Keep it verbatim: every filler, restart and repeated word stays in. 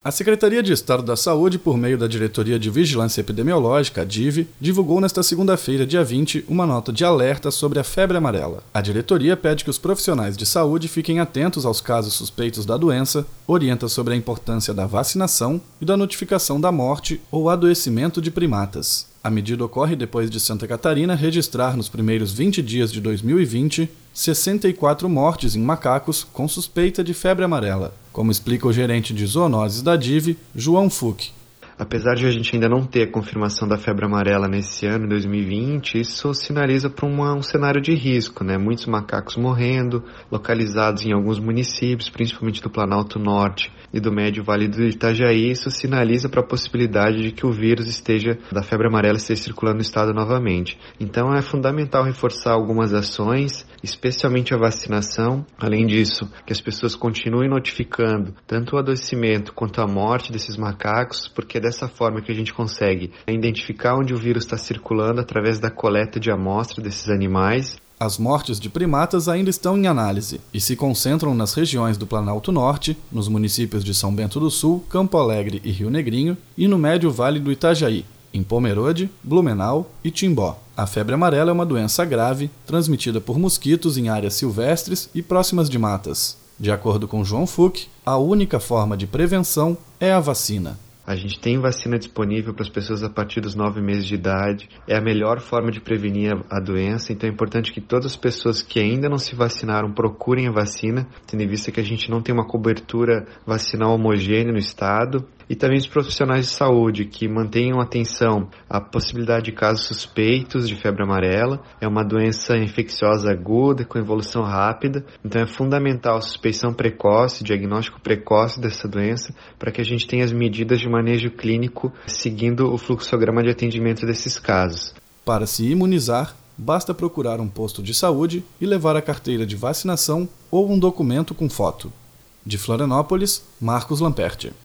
A Secretaria de Estado da Saúde, por meio da Diretoria de Vigilância Epidemiológica, a D I V, divulgou nesta segunda-feira, dia vinte, uma nota de alerta sobre a febre amarela. A diretoria pede que os profissionais de saúde fiquem atentos aos casos suspeitos da doença, orienta sobre a importância da vacinação e da notificação da morte ou adoecimento de primatas. A medida ocorre depois de Santa Catarina registrar nos primeiros vinte dias de dois mil e vinte sessenta e quatro mortes em macacos com suspeita de febre amarela, como explica o gerente de zoonoses da D I V, João Fuch. Apesar de a gente ainda não ter a confirmação da febre amarela nesse ano, em dois mil e vinte, isso sinaliza para um cenário de risco, né? Muitos macacos morrendo, localizados em alguns municípios, principalmente do Planalto Norte e do Médio Vale do Itajaí. Isso sinaliza para a possibilidade de que o vírus esteja, da febre amarela esteja circulando no estado novamente. Então é fundamental reforçar algumas ações, especialmente a vacinação. Além disso, que as pessoas continuem notificando tanto o adoecimento quanto a morte desses macacos, porque é dessa forma que a gente consegue identificar onde o vírus está circulando através da coleta de amostra desses animais. As mortes de primatas ainda estão em análise e se concentram nas regiões do Planalto Norte, nos municípios de São Bento do Sul, Campo Alegre e Rio Negrinho, e no Médio Vale do Itajaí, em Pomerode, Blumenau e Timbó. A febre amarela é uma doença grave, transmitida por mosquitos em áreas silvestres e próximas de matas. De acordo com João Fuch, a única forma de prevenção é a vacina. A gente tem vacina disponível para as pessoas a partir dos nove meses de idade. É a melhor forma de prevenir a doença, então é importante que todas as pessoas que ainda não se vacinaram procurem a vacina, tendo em vista que a gente não tem uma cobertura vacinal homogênea no estado. E também os profissionais de saúde que mantenham atenção à possibilidade de casos suspeitos de febre amarela. É uma doença infecciosa aguda, com evolução rápida, então é fundamental a suspeição precoce, diagnóstico precoce dessa doença, para que a gente tenha as medidas de manejo clínico seguindo o fluxograma de atendimento desses casos. Para se imunizar, basta procurar um posto de saúde e levar a carteira de vacinação ou um documento com foto. De Florianópolis, Marcos Lamperti.